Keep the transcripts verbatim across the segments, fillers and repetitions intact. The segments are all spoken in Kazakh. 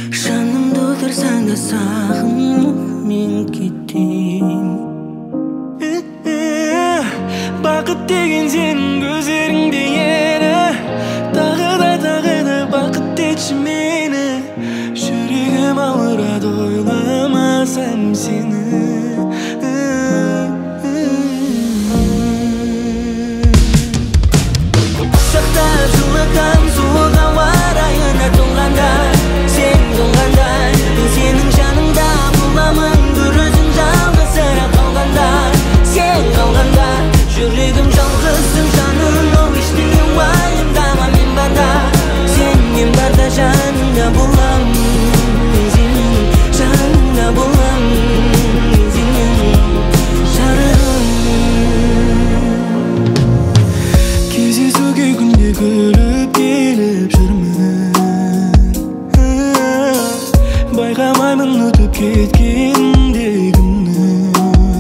Жанымды өлтірсең де сағынып мен кетем. Бақыт деген сенің көздеріңде еді, тағы да тағы да бақыт етші мені. Жүрегім ауырады ойламасам сені. Құшақтап жылытам суық ауа райына тоңғанда, сен тоңғанда, мен сенің жаныңда боламын. бір өзің жалғызсырап қалғанда, сен қалғанда, жүрегім жалғызсың жаным, оу ештеңе уайымдама мен барда, сен мен барда жаныңда боламын, мен сенің жаныңда боламын, мен сенің жарығым. Кездесуге күнде күліп келіп жүрмін, байқамаймын өтіп кеткенде күнні.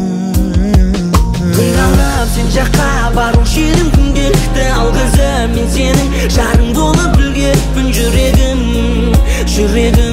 Күн қалап сен жаққа бару шерім күнделікті, алғызып мен сенің жарың болып үлгеріппін. Жүрегім, жүрегім